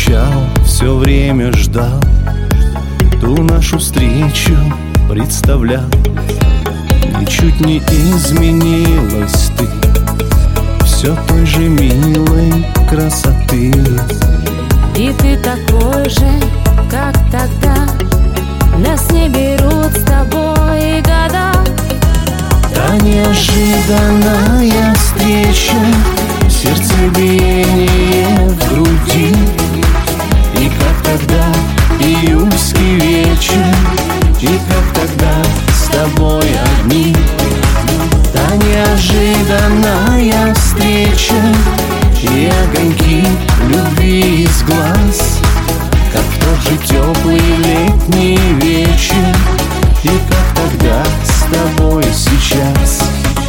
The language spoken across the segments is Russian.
скучал, все время ждал ту нашу встречу, представлял. Ничуть не изменилась ты, все той же милой красоты. И ты такой же, как тогда. Нас не берут с тобой года. Та неожиданная встреча, сердцебиение в груди. И как тогда июльский вечер, и как тогда с тобой одни. Та неожиданная встреча и огоньки любви из глаз, как в тот же теплый летний вечер, и как тогда с тобой сейчас.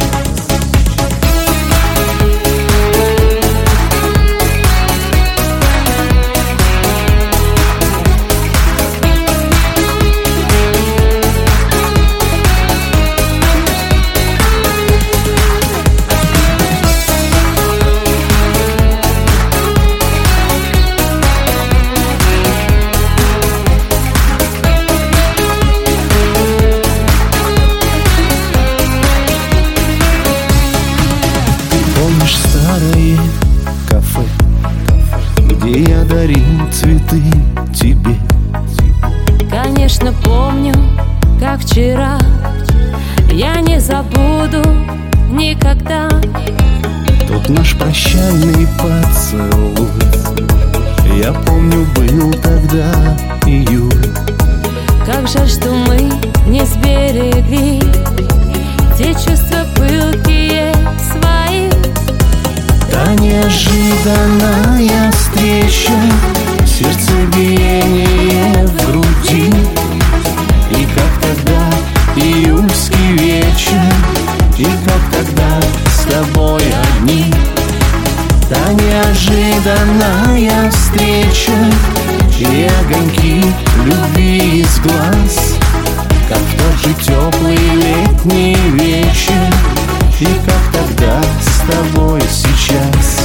Помнишь старое кафе, где я дарил цветы тебе? Конечно, помню, как вчера. Я не забуду никогда Тот наш прощальный поцелуй. Я помню, был тогда июль. Как жаль, что мы не сберегли те чувства пылкие свои. Та неожиданная встреча, сердцебиение в груди. И как тогда июльский вечер, и как тогда с тобой одни. Та неожиданная встреча и огоньки любви из глаз, как в тот же теплый летний вечер, и как тогда с тобой сейчас.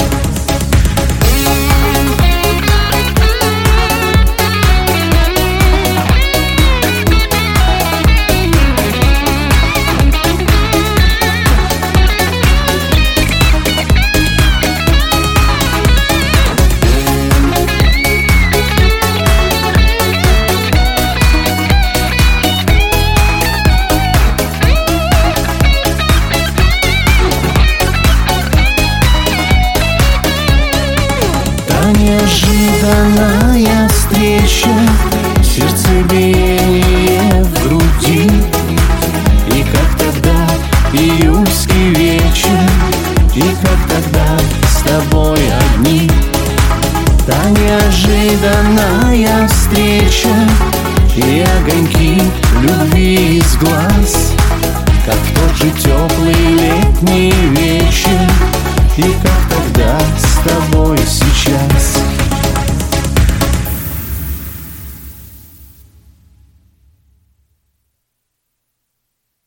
Неожиданная встреча, сердцебиение в груди. И как тогда июльский вечер, и как тогда с тобой одни. Та неожиданная встреча и огоньки любви из глаз, как в тот же теплый летний вечер, и как тогда